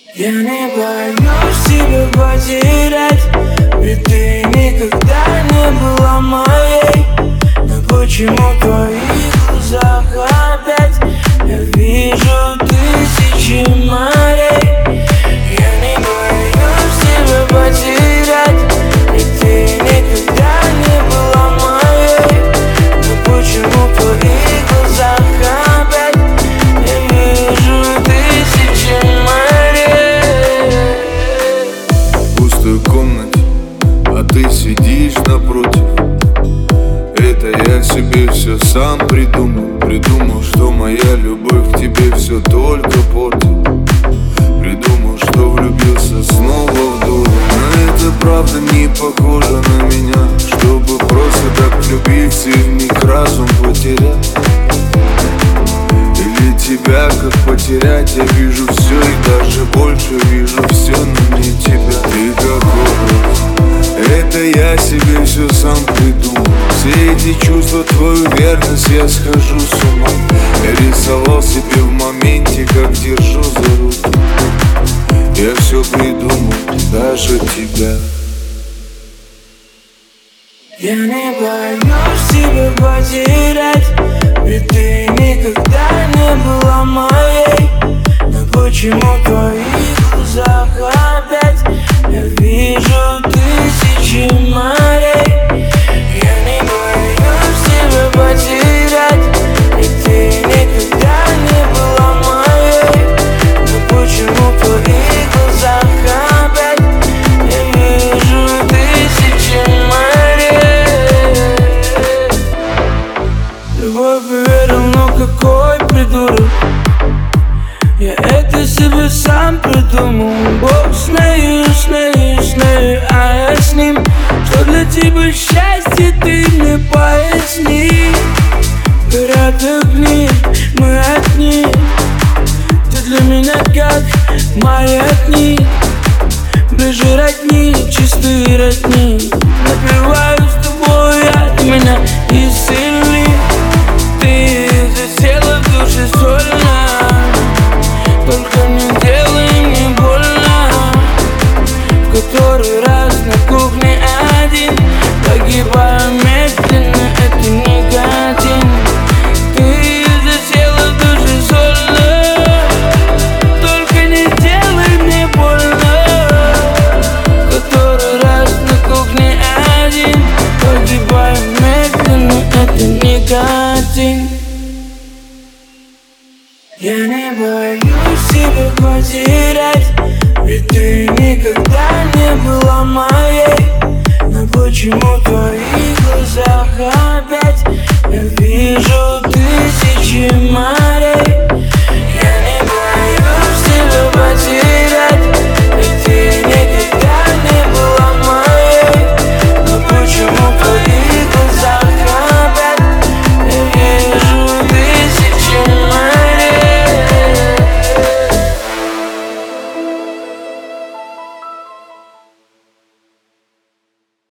Я не боюсь тебя потерять, ведь ты никогда не была моей. Но почему в твоих глазах опять я вижу тысячи морей? Я не боюсь тебя потерять, ведь ты никогда не была моей. Но почему в твоих глазах опять я вижу тысячи морей? В пустой комнате, а ты сидишь напротив. Это я себе все сам придумал. Придумал, что моя любовь к тебе все только портит. Придумал, что влюбился снова вдруг. Но это правда не похоже на меня, чтобы просто так влюбиться и в них разум потерять. Или тебя как потерять? Я вижу все и даже больше вижу все, но не тебя. Ты как образ, это я себе все сам придумал. Все эти чувства, твою верность, я схожу с ума. Я рисовал себе в моменте, как держу за руку. Я все придумал, даже тебя. Я не боюсь тебя потерять, ведь ты никогда не была моей. Но почему в твоих глазах опять я вижу тысячи морей? Я не боюсь тебя потерять, ведь ты никогда не была моей. Но почему в твоих глазах опять я вижу тысячи морей? Любовь поверил, но какой придурок. Я это себе сам придумал. Бог с нею, а я с ним. Что для тебя счастье, ты мне поясни. Горят огни, мы одни. Ты для меня как маятник. Ближе родни, чистые родни. Напиваю с тобой от меня и сильней. Ты засела в душе сольно. Только не делай мне больно. В который раз на кухне один. Погибаю медленно, это никотин. Ты засела в душе сольно. Только не делай мне больно. В который раз на кухне один. Погибаю медленно, это никотин. Я не боюсь тебя потерять, ведь ты никогда не была моей. Но почему в твоих глазах опять я вижу